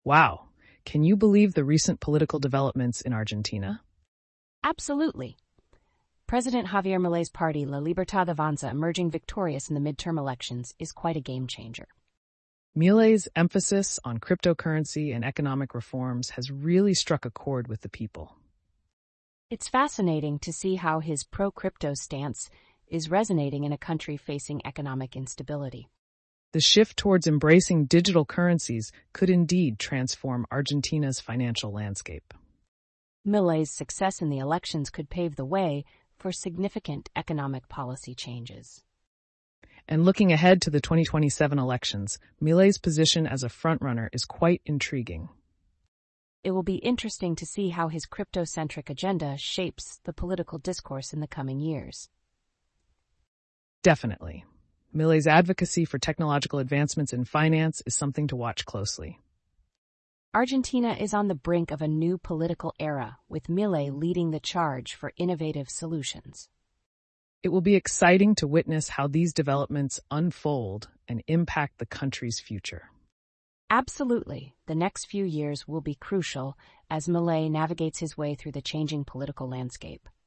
Wow. Can you believe the recent political developments in Argentina? Absolutely. President Javier Milei's party, La Libertad Avanza, emerging victorious in the midterm elections, is quite a game changer. Milei's emphasis on cryptocurrency and economic reforms has really struck a chord with the people. It's fascinating to see how his pro-crypto stance is resonating in a country facing economic instability. The shift towards embracing digital currencies could indeed transform Argentina's financial landscape. Milei's success in the elections could pave the way for significant economic policy changes. And looking ahead to the 2027 elections, Milei's position as a frontrunner is quite intriguing. It will be interesting to see how his crypto-centric agenda shapes the political discourse in the coming years. Definitely. Milei's advocacy for technological advancements in finance is something to watch closely. Argentina is on the brink of a new political era, with Milei leading the charge for innovative solutions. It will be exciting to witness how these developments unfold and impact the country's future. Absolutely. The next few years will be crucial as Milei navigates his way through the changing political landscape.